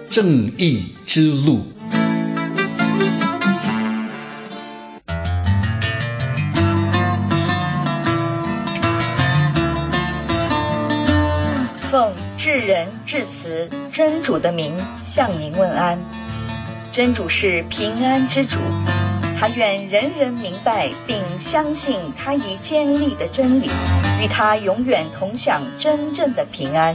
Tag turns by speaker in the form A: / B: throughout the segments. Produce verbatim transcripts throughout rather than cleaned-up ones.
A: 正义之路。
B: 奉至仁至慈真主的名向您问安。真主是平安之主，他愿人人明白并相信他已坚立的真理，与他永远同享真正的平安。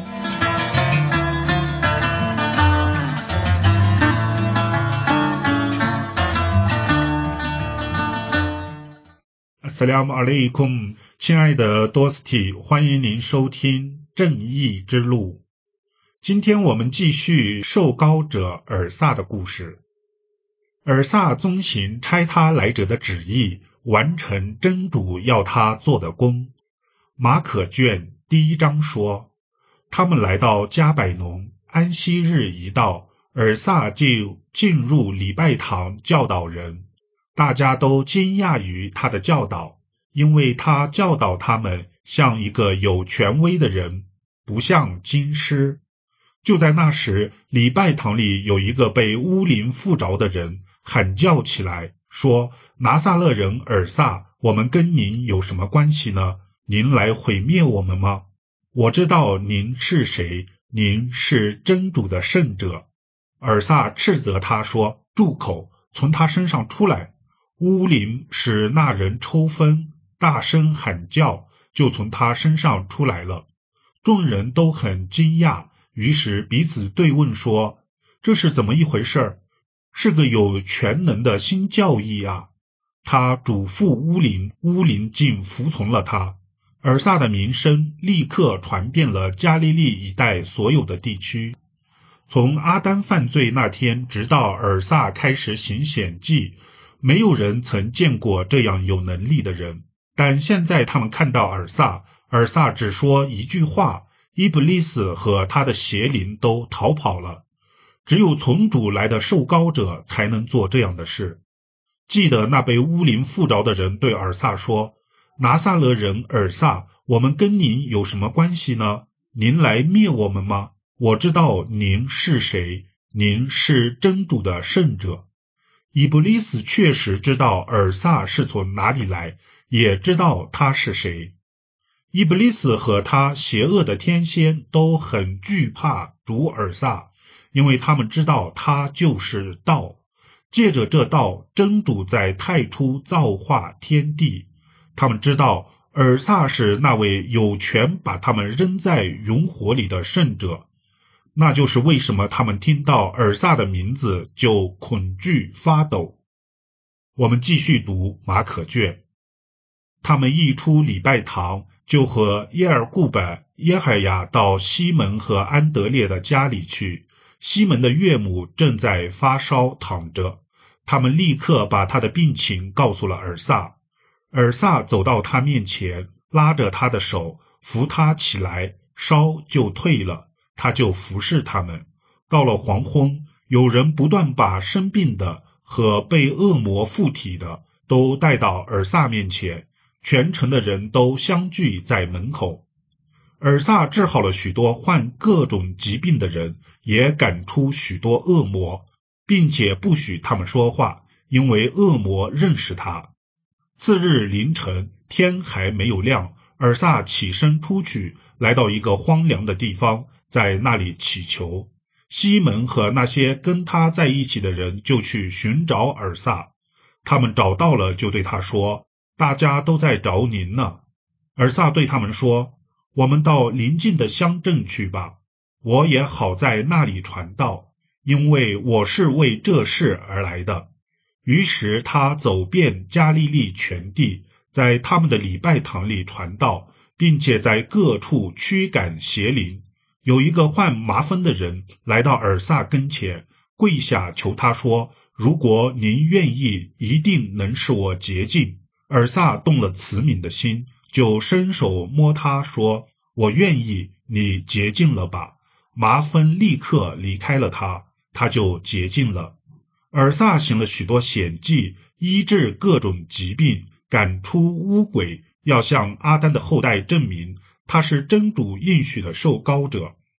C: Assalamu alaikum， 亲爱的多斯蒂，欢迎您收听正义之路。今天我们继续受膏者尔萨的故事。尔萨遵行差他来者的旨意，完成真主要他做的工。马可卷第一章说，他们来到加百农，安息日一到，尔萨就进入礼拜堂教导人。大家都惊讶于他的教导，因为他教导他们像一个有权威的人，不像经师。就在那时，礼拜堂里有一个被污灵附着的人喊叫起来，说：拿撒勒人尔萨，我们跟您有什么关系呢？您来毁灭我们吗？我知道您是谁，您是真主的圣者。尔萨斥责他说：住口，从他身上出来。污灵使那人抽风，大声喊叫，就从他身上出来了。众人都很惊讶，于是彼此对问说：这是怎么一回事？是个有全能的新教义啊！他嘱咐污灵，污灵竟服从了他。尔萨的名声立刻传遍了加利利一带所有的地区。从阿丹犯罪那天直到尔萨开始行显迹，没有人曾见过这样有能力的人。但现在他们看到尔萨，尔萨只说一句话，伊布利斯和他的邪灵都逃跑了。只有从主来的受膏者才能做这样的事。记得那被污灵附着的人对尔萨说：拿撒勒人尔萨，我们跟您有什么关系呢？您来灭我们吗？我知道您是谁，您是真主的圣者。伊布利斯确实知道尔萨是从哪里来，也知道他是谁。伊布利斯和他邪恶的天仙都很惧怕主尔萨，因为他们知道他就是道。借着这道，真主在太初造化天地。他们知道尔萨是那位有权把他们扔在熔火里的圣者。那就是为什么他们听到尔萨的名字就恐惧发抖。我们继续读马可卷。他们一出礼拜堂，就和耶尔顾本、耶海亚到西门和安德烈的家里去。西门的岳母正在发烧躺着，他们立刻把他的病情告诉了尔萨。尔萨走到他面前，拉着他的手，扶他起来，烧就退了，他就服侍他们。到了黄昏，有人不断把生病的和被恶魔附体的都带到尔萨面前，全城的人都相聚在门口。尔萨治好了许多患各种疾病的人，也赶出许多恶魔，并且不许他们说话，因为恶魔认识他。次日凌晨，天还没有亮，尔萨起身出去，来到一个荒凉的地方，在那里祈求。西门和那些跟他在一起的人就去寻找尔萨。他们找到了，就对他说：大家都在找您呢。尔萨对他们说：我们到邻近的乡镇去吧，我也好在那里传道，因为我是为这事而来的。于是他走遍加利利全地，在他们的礼拜堂里传道，并且在各处驱赶邪灵。有一个患麻风的人来到尔萨跟前，跪下求他说：如果您愿意，一定能使我洁净。尔萨动了慈悯的心，就伸手摸他说：我愿意，你洁净了吧。麻风立刻离开了他，他就洁净了。尔萨行了许多显迹，医治各种疾病，赶出污鬼，要向阿丹的后代证明他是真主应许的受膏者。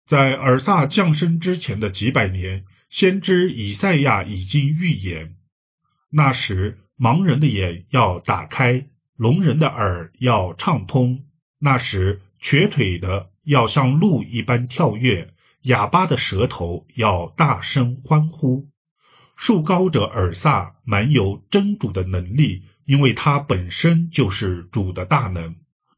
C: 在尔撒降生之前的几百年，先知以赛亚已经预言，那时盲人的眼要打开，聋人的耳要畅通，那时瘸腿的要像鹿一般跳跃，哑巴的舌头要大声欢呼。受膏者尔撒满有真主的能力，因为他本身就是主的大能。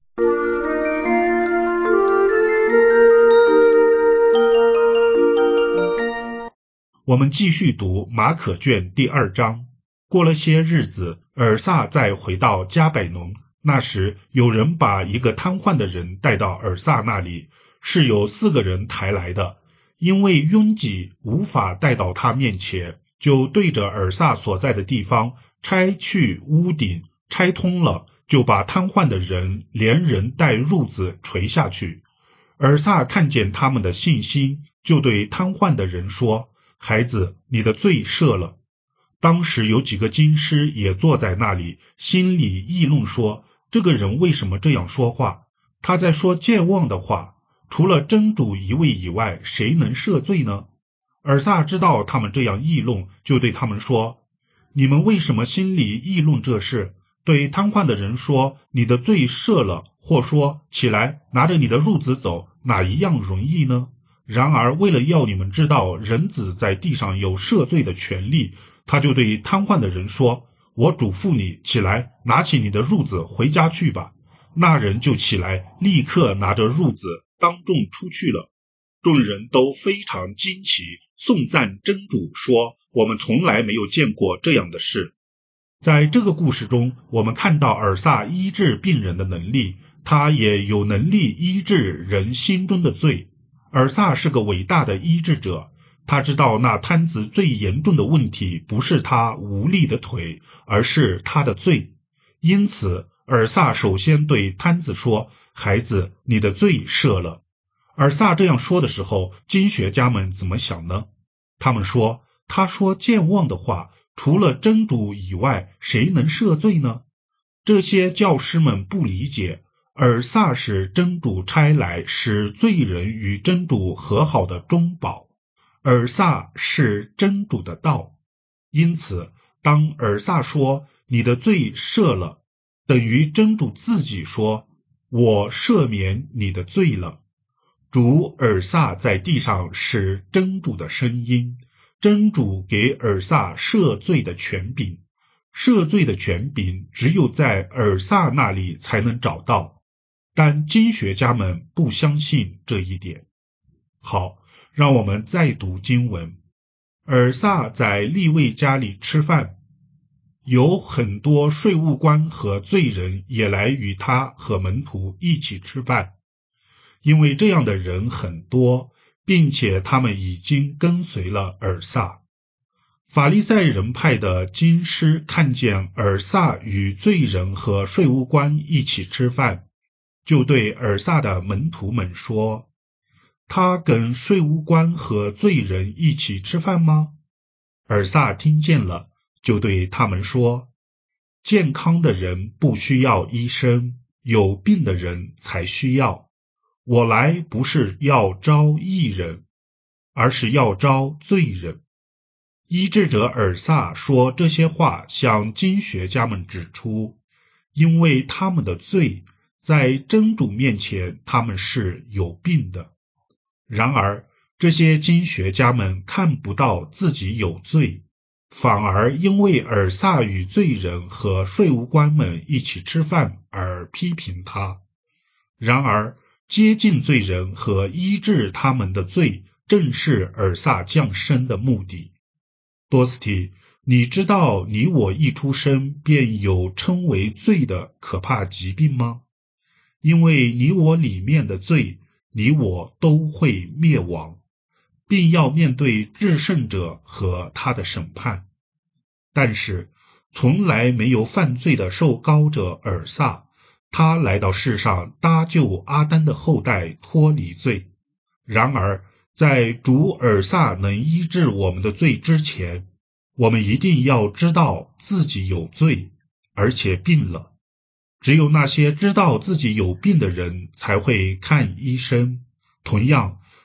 C: 我们继续读马可卷第二章。过了些日子，尔撒再回到加百农，那时有人把一个瘫痪的人带到尔撒那里，是有四个人抬来的，因为拥挤无法带到他面前，就对着尔撒所在的地方拆去屋顶，拆通了，就把瘫痪的人连人带褥子垂下去。尔撒看见他们的信心，就对瘫痪的人说，孩子，你的罪赦了。当时有几个经师也坐在那里，心里议论说，这个人为什么这样说话？他在说健忘的话，除了真主一位以外，谁能赦罪呢？尔撒知道他们这样议论，就对他们说，你们为什么心里议论这事？对瘫痪的人说，你的罪赦了，或说，起来，拿着你的褥子走，哪一样容易呢？然而为了要你们知道人子在地上有赦罪的权利，他就对瘫痪的人说，我嘱咐你起来，拿起你的褥子回家去吧。那人就起来，立刻拿着褥子当众出去了。众人都非常惊奇，颂赞真主，说，我们从来没有见过这样的事。在这个故事中，我们看到尔撒医治病人的能力，他也有能力医治人心中的罪。尔撒是个伟大的医治者，他知道那瘫子最严重的问题不是他无力的腿，而是他的罪。因此尔撒首先对瘫子说，孩子，你的罪赦了。尔撒这样说的时候，经学家们怎么想呢？他们说，他说健忘的话，除了真主以外，谁能赦罪呢？这些教师们不理解，尔撒是真主差来使罪人与真主和好的中保，尔撒是真主的道。因此当尔撒说你的罪赦了，等于真主自己说，我赦免你的罪了。主尔撒在地上是真主的声音，真主给尔撒赦罪的权柄，赦罪的权柄只有在尔撒那里才能找到，但经学家们不相信这一点。好，让我们再读经文。尔撒在利未家里吃饭，有很多税务官和罪人也来与他和门徒一起吃饭，因为这样的人很多，并且他们已经跟随了尔撒。法利赛人派的经师看见尔撒与罪人和税务官一起吃饭，就对尔撒的门徒们说，他跟税务官和罪人一起吃饭吗？尔撒听见了，就对他们说，健康的人不需要医生，有病的人才需要。我来不是要招义人，而是要招罪人。医治者尔撒说这些话，向经学家们指出，因为他们的罪，在真主面前他们是有病的。然而这些经学家们看不到自己有罪，反而因为尔撒与罪人和税务官们一起吃饭而批评他。然而接近罪人和医治他们的罪，正是尔撒降生的目的。多斯提，你知道你我一出生便有称为罪的可怕疾病吗？因为你我里面的罪，你我都会灭亡，并要面对至圣者和他的审判。但是从来没有犯罪的受膏者尔撒，他来到世上搭救阿丹的后代脱离罪。然而在主尔撒能医治我们的罪之前，我们一定要知道自己有罪，而且病了。只有那些知道自己有病的人才会看医生。同样，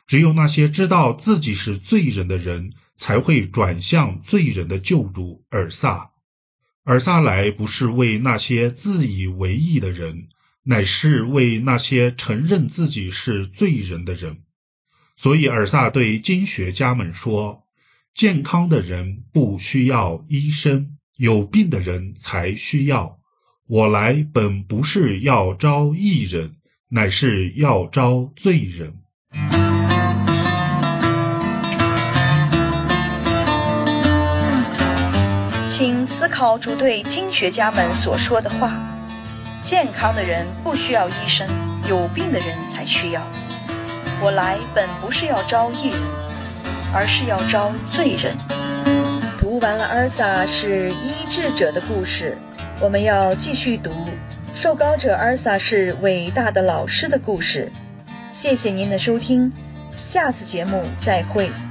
C: 只有那些知道自己是罪人的人，才会转向罪人的救主尔撒。尔撒来不是为那些自以为义的人，乃是为那些承认自己是罪人的人。所以尔撒对经学家们说，健康的人不需要医生，有病的人才需要。我来本不是要招义人，乃是要招罪人。
B: 请思考主对经学家们所说的话：健康的人不需要医生，有病的人才需要。我来本不是要招义人，而是要招罪人。
D: 读完了尔撒是医治者的故事，我们要继续读受膏者尔撒是伟大的老师的故事。谢谢您的收听，下次节目再会。